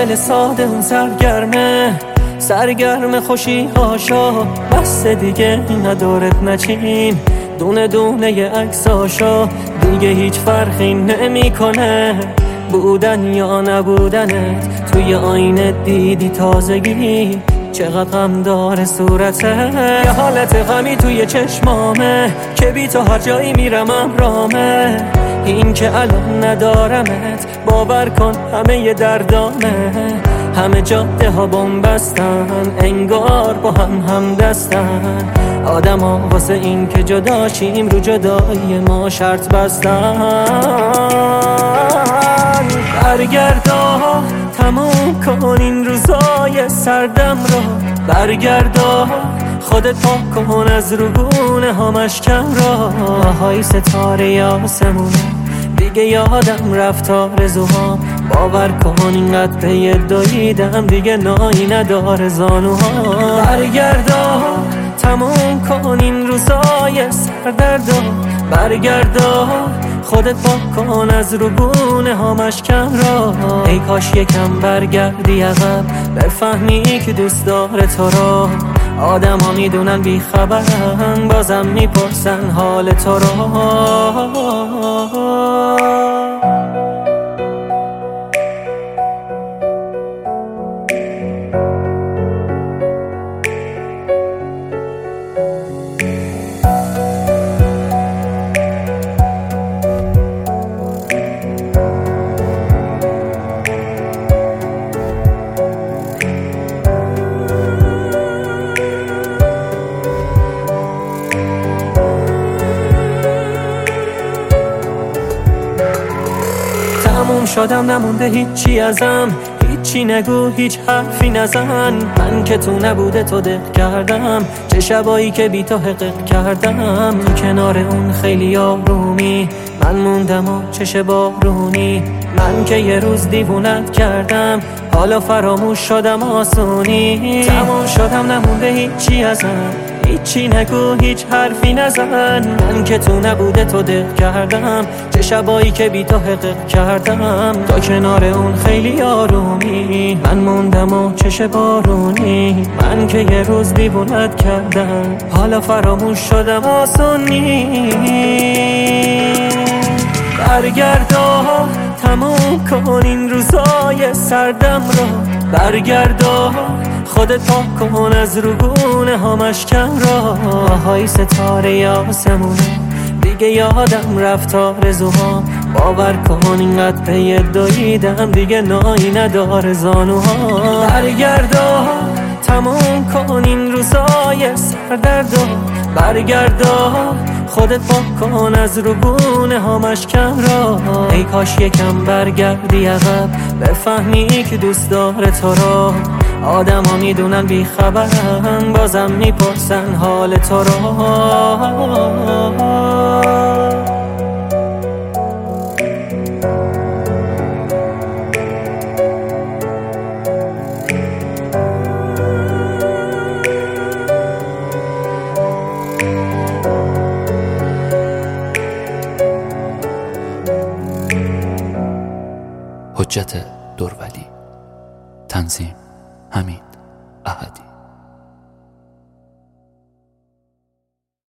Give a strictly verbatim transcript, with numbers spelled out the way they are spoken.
دل ساده اون سرگرمه، سرگرم خوشی هاشا. بس دیگه ندارت نچین دونه دونه عکساشا. دیگه هیچ فرقی نمیکنه بودن یا نبودنت. توی آینه دیدی تازگی چقدر غم داره صورته. یه حالت غمی توی چشمامه که بی تو هر جایی میرم امرامه. این که الان ندارمت باور کن همه ی دردامه. همه جاده ها بومبستن انگار با هم هم دستن. آدم ها واسه این که جداشیم رو جدایی ما شرط بستن. برگردا تموم کن این روزای سردم رو. برگردا خودت پاک کن از روگونه ها مشکم را. های ستاره آسمونه دیگه یادم رفت آرزوها. باور کن اینقدر پی دویدم دیگه نایی نداره زانوها. برگردا تموم کن این روزای سردردا. برگردا خودت پاک کن از روگونه ها مشکم را. ای کاش یکم برگردی عقب بفهمی که دوست داره تو را. آدم ها میدونن بی خبرن بازم میپرسن حال تو را. تموم شدم نمونده هیچی ازم. هیچی نگو هیچ حرفی نزن. من که تو نبوده تو دق کردم. چه شبایی که بی تو حقق کردم. کنار اون خیلی آرومی من موندم و چش بارونی. من که یه روز دیوونت کردم حالا فراموش شدم آسونی. تموم شدم نمونده هیچی ازم. هیچی نگو هیچ حرفی نزن. من که تو نبوده تو دق کردم. چه شبایی که بی تو حقق کردم. تا کنار اون خیلی آرومی من موندم و چش بارونی. من که یه روز دیوونت کردم حالا فراموش شدم آسونی. برگردا تموم کن این روزای سردم رو. برگردا خودت پاک کن از روگونه ها مشکم را. های ستاره آسمونه دیگه یادم رفت آرزوها. باور کن اینقدر پی دویدم دیگه نایی نداره زانوها. برگردا تموم کن این روزای سردردا. برگردا خودت پاک کن از روگونه ها مشکم را. ای کاش یکم برگردی عقب بفهمی که دوست داره تو را. آدم ها میدونن بی خبرن بازم میپرسن حال تو را. حجت دورولی. تنظیم حمید احدی.